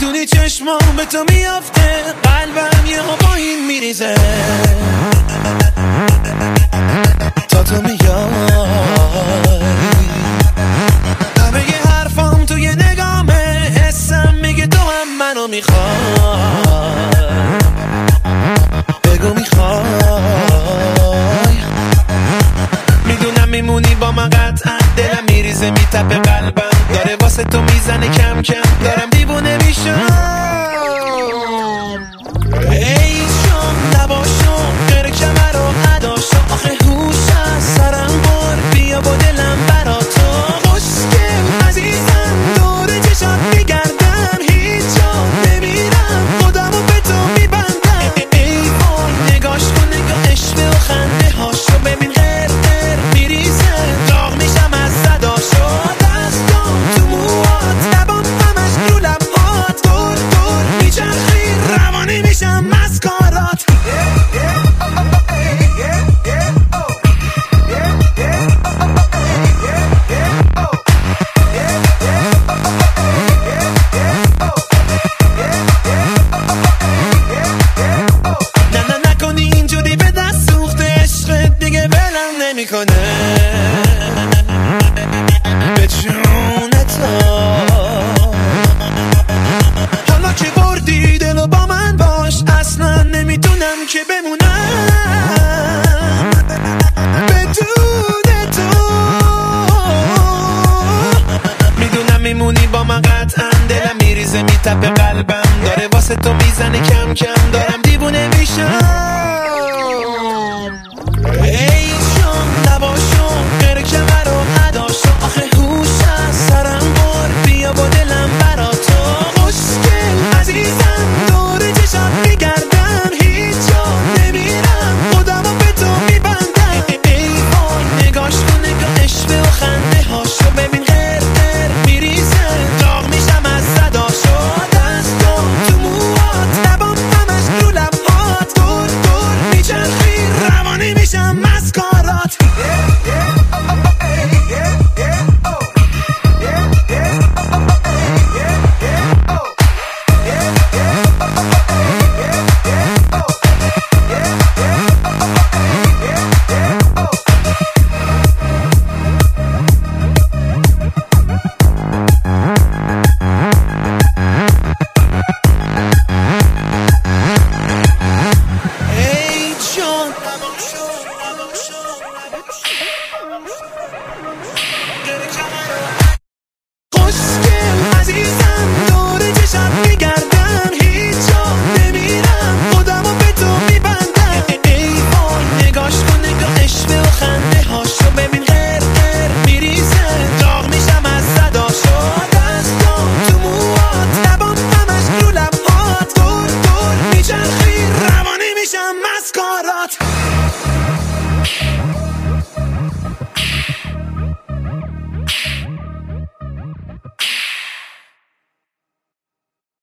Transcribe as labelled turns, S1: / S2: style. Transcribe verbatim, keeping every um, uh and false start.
S1: میدونی چشمام به تو میافته، قلبم یه ها با این میریزه تا تو میای. همه یه حرفام توی نگامه، حسم میگه تو هم منو میخوای. بگو میخوای، میدونم میمونی با من قطعا، دلم میریزه میتپه قلبم داره واسه تو میزنه کم کم، دارم دیوونه میشم. ای شم نباشم غیر کمر و اداشم، آخه هوش از سرم بر بیا با دلم برا تو. خوشگل عزیزم دور چشات میگردم، هیچ جا نمیرم خودمو به تو میبندم. ای وای نگاش کن نگاهش و خنده هاشو ببین، غیر غیر میریزه داغ میشم از صداشو. دستام تو موات لبام همش رو لبات، دور دور میچرخی روانی میشم مسکارات. نه نه نکنی اینجوری به دست سوخته، عشقت دیگه بلم نمیکنه.